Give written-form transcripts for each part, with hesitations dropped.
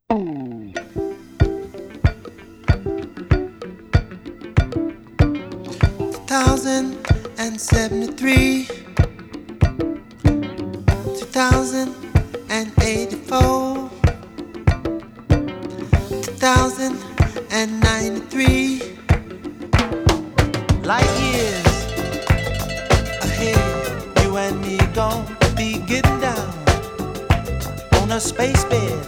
2073, 2084, 2093. Light years ahead, you and me gon' be getting down on a space bed.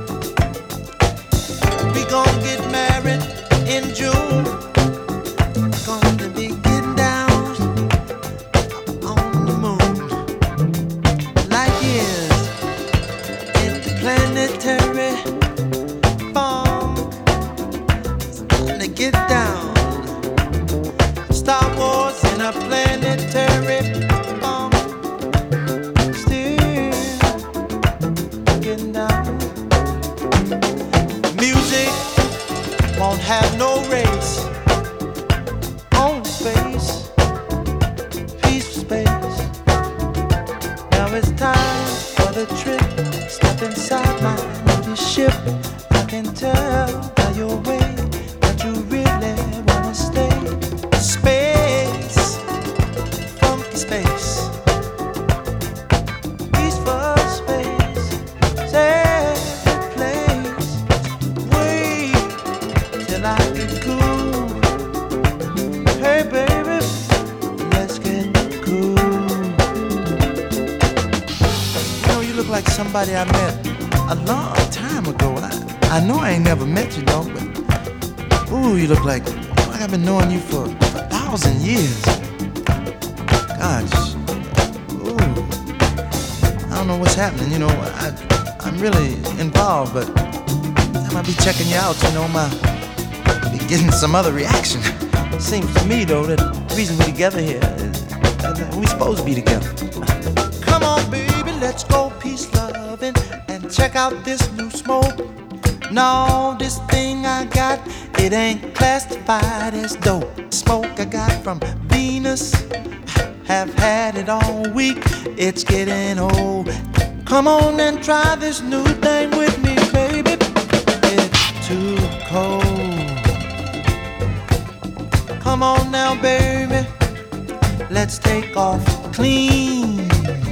We gon' get married in June. Gonna be getting down on the moon. Light years interplanetary funk. It's gonna get down. Star Wars in a planetary funk. Still getting down. Music won't have no race. On space, peaceful space. Now it's time for the trip. Step inside my little ship. I can tell by your way that you really wanna stay. Space, funky space, peaceful space, safe place. Wait till I get cool. Hey baby, let's get cool. You know, you look like somebody I met a long time ago. I know I ain't never met you, though, but ooh, you look like I've been knowing you for 1,000 years. Gosh, ooh, I don't know what's happening. You know, I'm really involved, but I might be checking you out. You know, be getting some other reaction. Seems to me, though, that the reason we're together here is that we're supposed to be together. Come on, baby, let's go peace loving and check out this new smoke. No, this thing I got, it ain't classified as dope. Smoke I got from Venus, have had it all week. It's getting old. Come on and try this new thing with me, baby. It's too cold. Come on now, baby, let's take off clean.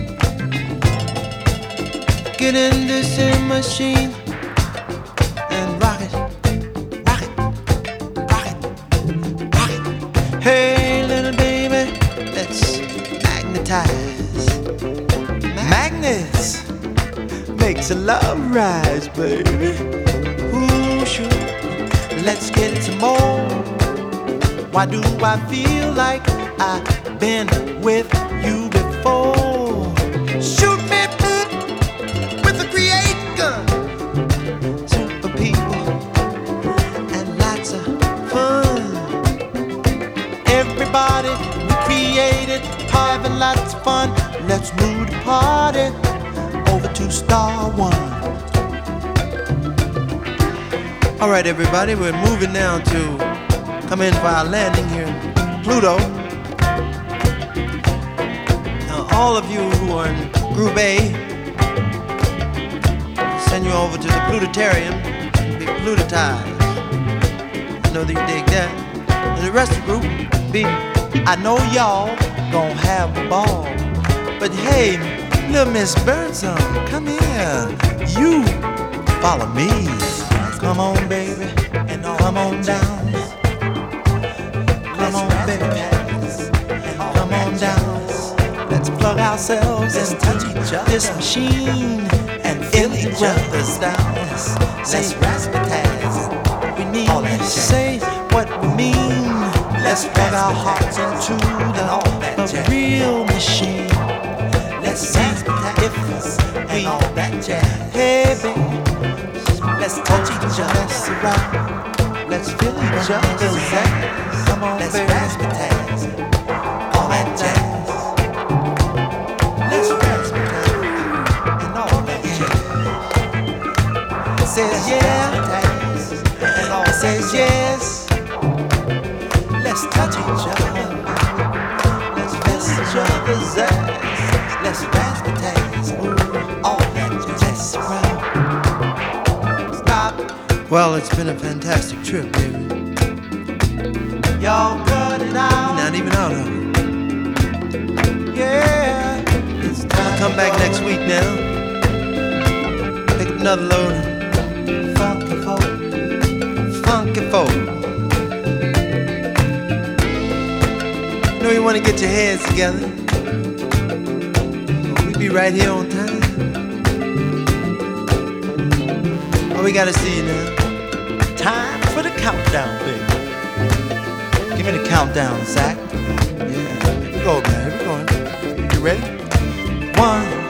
Get in this machine and rock it, rock it, rock it, rock it. Hey, little baby, let's magnetize. Magnets makes a love rise, baby. Ooh, sure. Let's get some more. Why do I feel like I've been with you before? Shoot me with a create gun. Super people and lots of fun. Everybody we created having lots of fun. Let's move the party over to Star One. All right, everybody, we're moving now to come in for our landing here in Pluto. Now, all of you who are in Group A, I'll send you over to the Plutotarium to be plutotized. I know that you dig that. And the rest of the Group B, I know y'all gonna have a ball. But hey, little Miss Birdsong, come here. You follow me. Come on, baby, and come on down. Come on, baby, come on down. Let's plug ourselves into this machine and feel each other's down. Let's razzmatazz. We need to say what we mean. Let's plug our hearts into the real machine. Let's see if we all that jazz. Hey, baby, let's touch each other's around. Let's feel each other's ass. Come on, let's razzmatazz. All that jazz. Let's razzmatazz. And all that jazz. Says yeah. And all says yes. Let's touch each other. Let's feel each other's ass. Let's razzmatazz. All that jazz around. Stop Well, it's been a fantastic trip, baby. Y'all cut it out. Not even out of it. Yeah. It's time. Come back next week now. Pick up another load. Funky folk. Funky folk. You know you want to get your heads together. We'll be right here on time. Oh, we gotta see you now. Time for the countdown, baby. Give me the countdown, Zach. Yeah, here we go, man. Here we go. You ready? 1,